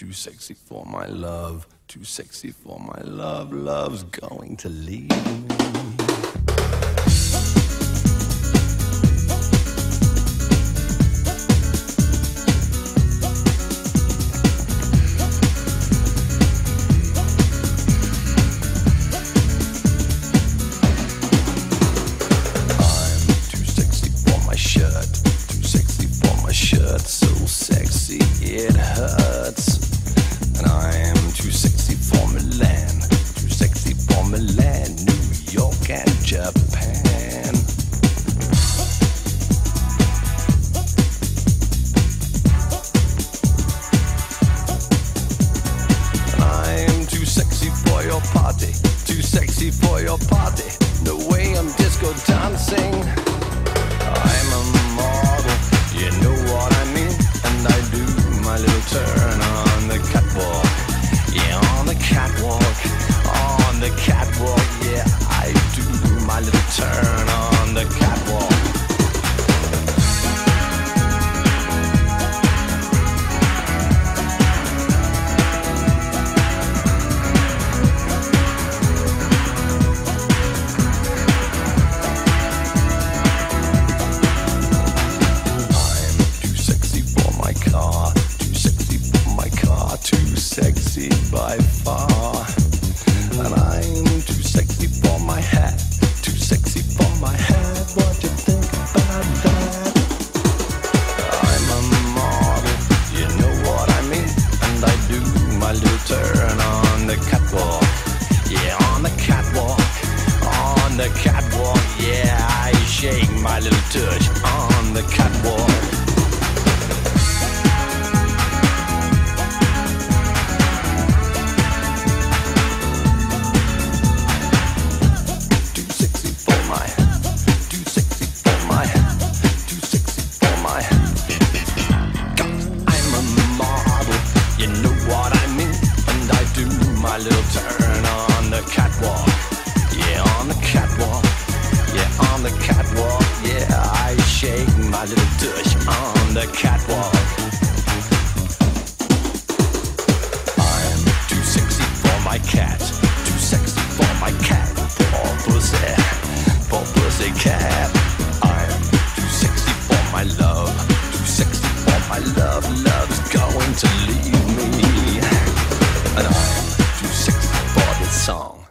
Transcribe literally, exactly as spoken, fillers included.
too sexy for my love, too sexy for my love, love's going to leave me. Shirt so sexy it hurts, and I am too sexy for Milan, too sexy for Milan, New York and Japan. And I am too sexy for your party, too sexy for your party. No way I'm disco dancing. I'm a model, you know what I mean, and I do my little turn on the catwalk, yeah, on the catwalk, on the catwalk, yeah, I do my little turn on the catwalk. Too sexy by far, and I'm too sexy for my hat, too sexy for my hat. What do you think about that? I'm a model, you know what I mean, and I do my little turn on the catwalk, yeah, on the catwalk, on the catwalk, yeah, I shake my little touch on the catwalk. My little turn on the catwalk, yeah, on the catwalk, yeah, on the catwalk, yeah, I shake my little tush on the catwalk. I'm too sexy for my cat, too sexy for my cat, poor pussy, poor pussy cat. I'm too sexy for my love, too sexy for my love, love's going to leave me, and I'm song.